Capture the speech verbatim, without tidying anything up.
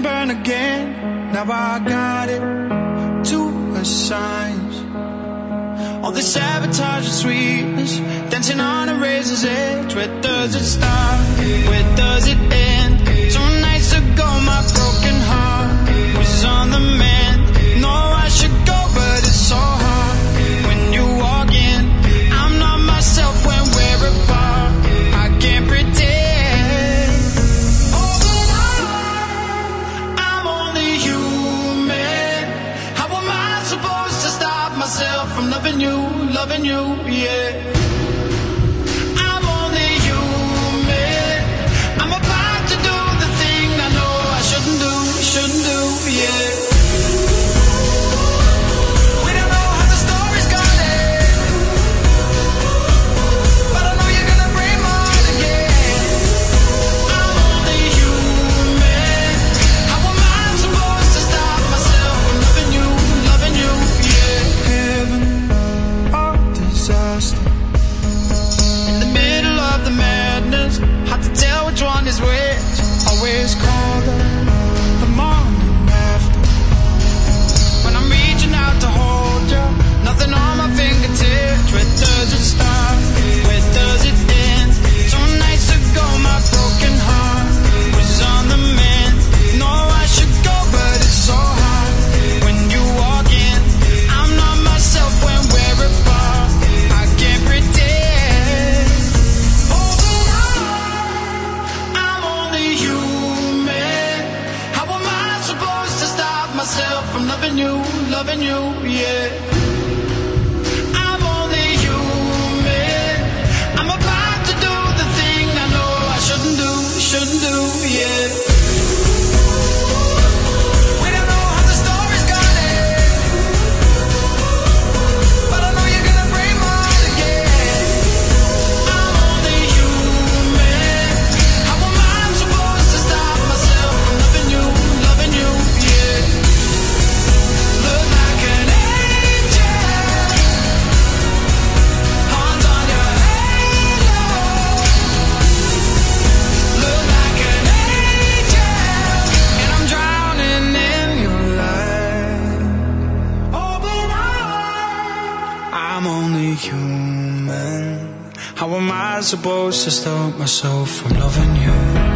and burn again. Now I got it, two signs. All this sabotage and sweetness, dancing on a razor's edge. Where does it start? Where does it end? Two nights ago my broken heart was on the mend. No, I should go, but it's so hard when you walk in. I'm not myself when we're apart. I can't pretend. Oh, but I, I'm only human. How am I supposed to stop myself from loving you, loving you, yeah. I'm only human. I'm about to do the thing I know I shouldn't do, shouldn't do, yeah. We don't know how the story's gonna end, but I know you're gonna bring more again. I'm only human. How am I supposed to stop myself from loving you, loving you, yeah. Heaven or disaster, in the middle of the madness, hard to tell which one is which. Always colder the morning after. When I'm reaching out to hold you, nothing on my fingertips. Where does it start? Where does it end? Two nights ago my broken heart was on the mend. No, I should go, but it's so hard when you walk in. I'm not myself when we're apart. I can't pretend. Oh, but I, I'm only human. How am I supposed to stop myself from loving you, loving you, yeah. I'm only human. I'm about to do the thing I know I shouldn't do, shouldn't do, yeah. We don't know how the story's gonna end, but I know you're gonna bring more again. I'm only human. How am I supposed to stop myself from loving you, loving you, yeah. Look like an angel, horns on your halo. Look like an angel, and I'm drowning in your light. Oh, but I, I'm only human. How am I supposed to stop myself from loving you?